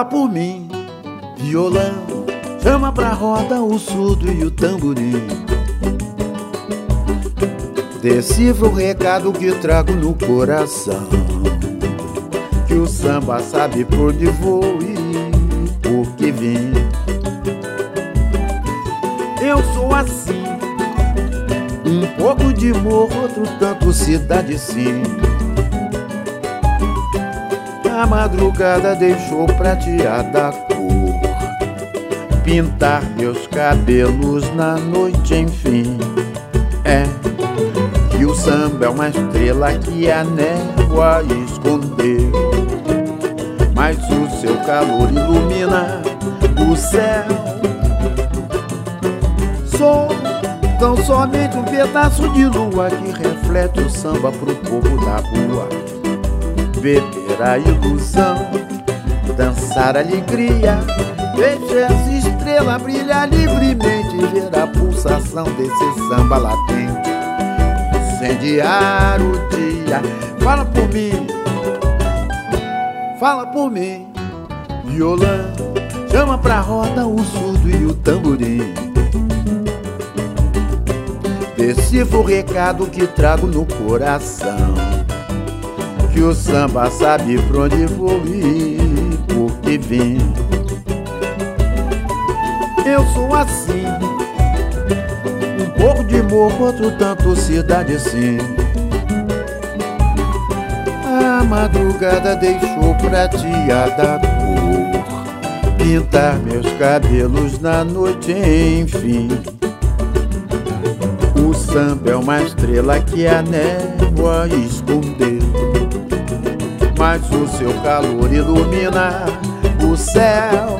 Fala por mim, violão, chama pra roda o surdo e o tamborim. Decifra o recado que trago no coração, que o samba sabe por onde vou e por que vim. Eu sou assim, um pouco de morro, outro tanto cidade sim. A madrugada deixou prateada a cor, pintar meus cabelos na noite, enfim. É que o samba é uma estrela que a névoa escondeu, mas o seu calor ilumina o céu. Sou tão somente um pedaço de lua que reflete o samba pro povo da rua. Beber a ilusão, dançar a alegria, deixar essa estrela brilhar livremente, ver a pulsação desse samba latente, incendiar o dia. Fala por mim, violão, chama pra roda o surdo e o tamborim. Decifra o recado que trago no coração, que o samba sabe pra onde vou e por que vim. Eu sou assim, um pouco de morro, outro tanto cidade sim. A madrugada deixou prateada a cor, pintar meus cabelos na noite, enfim. O samba é uma estrela que a névoa escondeu, mas o seu calor ilumina o céu.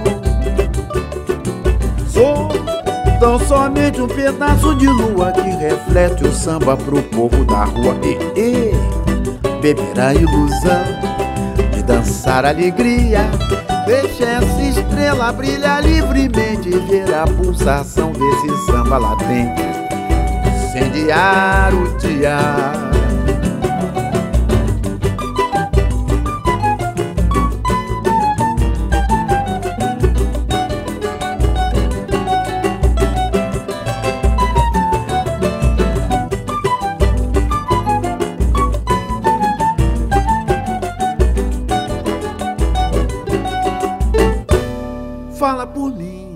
Sou tão somente um pedaço de lua que reflete o samba pro povo da rua. Beber a ilusão de dançar a alegria, deixa essa estrela brilhar livremente, ver a pulsação desse samba latente, incendiar o dia. Fala por mim.